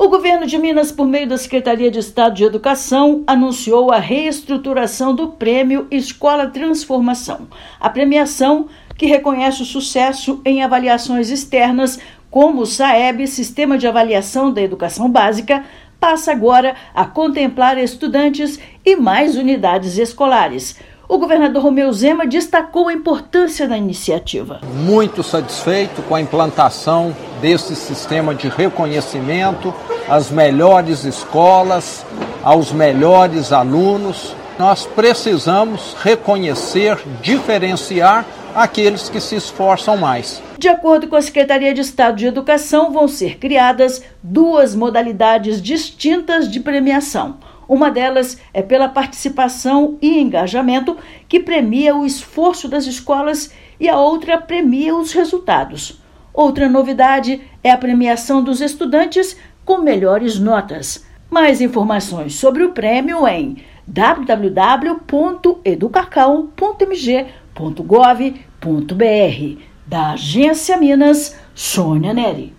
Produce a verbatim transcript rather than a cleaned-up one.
O governo de Minas, por meio da Secretaria de Estado de Educação, anunciou a reestruturação do Prêmio Escola Transformação. A premiação, que reconhece o sucesso em avaliações externas, como o SAEB, Sistema de Avaliação da Educação Básica, passa agora a contemplar estudantes e mais unidades escolares. O governador Romeu Zema destacou a importância da iniciativa. Muito satisfeito com a implantação desse sistema de reconhecimento às melhores escolas, aos melhores alunos. Nós precisamos reconhecer, diferenciar aqueles que se esforçam mais. De acordo com a Secretaria de Estado de Educação, vão ser criadas duas modalidades distintas de premiação. Uma delas é pela participação e engajamento, que premia o esforço das escolas, e a outra premia os resultados. Outra novidade é a premiação dos estudantes com melhores notas. Mais informações sobre o prêmio em w w w ponto educacau ponto m g ponto gov ponto b r. Da Agência Minas, Sônia Neri.